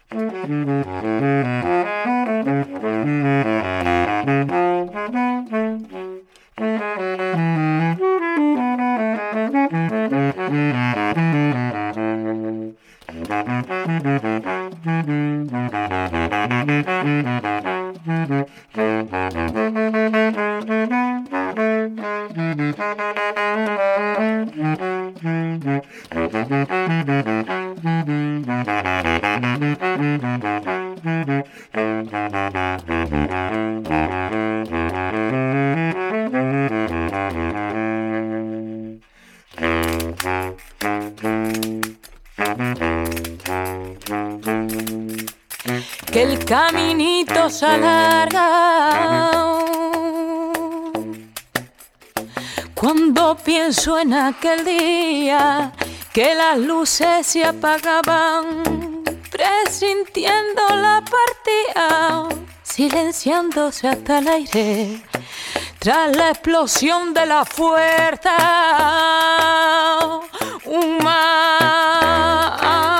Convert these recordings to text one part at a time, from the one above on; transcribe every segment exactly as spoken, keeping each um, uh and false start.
Que el caminito se alarga cuando pienso en aquel día que las luces se apagaban, presintiendo la partida, silenciándose hasta el aire tras la explosión de la fuerza humana.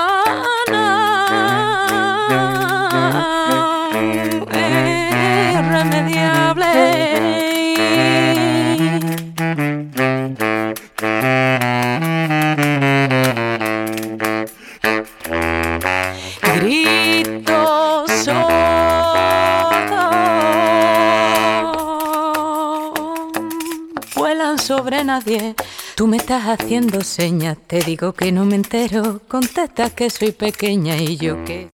Irremediable. Gritos sordos vuelan sobre nadie. Tú me estás haciendo señas, te digo que no me entero. Contestas que soy pequeña y yo que...